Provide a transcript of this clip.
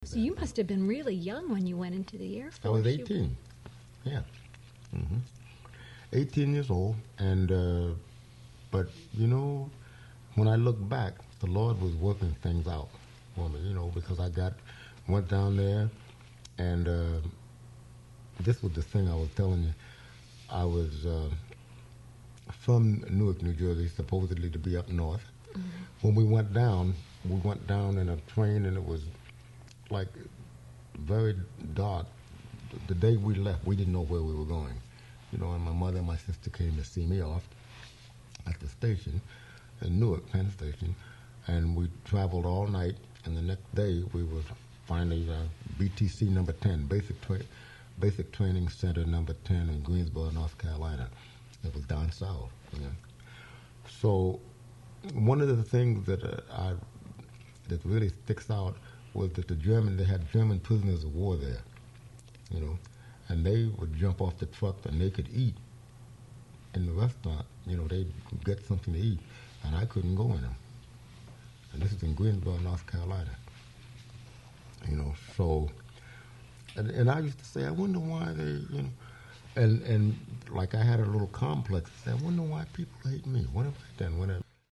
So you must have been really young when you went into the Air Force. I was 18. Yeah. 18 years old. And, but, when I look back, the Lord was working things out for me, because went down there, and this was the thing I was telling you. I was from Newark, New Jersey, supposedly to be up north. Mm-hmm. When we went down in a train, and it was like very dark. The day we left, we didn't know where we were going. And my mother and my sister came to see me off at the station in Newark, Penn Station, and we traveled all night, and the next day we were finally BTC number 10, Basic Training Center number 10 in Greensboro, North Carolina. It was down south. So one of the things that that really sticks out was that they had German prisoners of war there, and they would jump off the truck and they could eat in the restaurant. They'd get something to eat, and I couldn't go in them. And this is in Greensboro, North Carolina. So, and I used to say, I wonder why they, and like I had a little complex. I wonder why people hate me. What have I done?